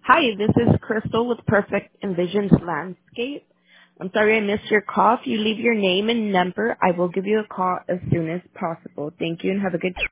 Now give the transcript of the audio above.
Hi, this is Crystal with Perfect Envisions Landscape. I'm sorry I missed your call. If you leave your name and number, I will give you a call as soon as possible. Thank you and have a good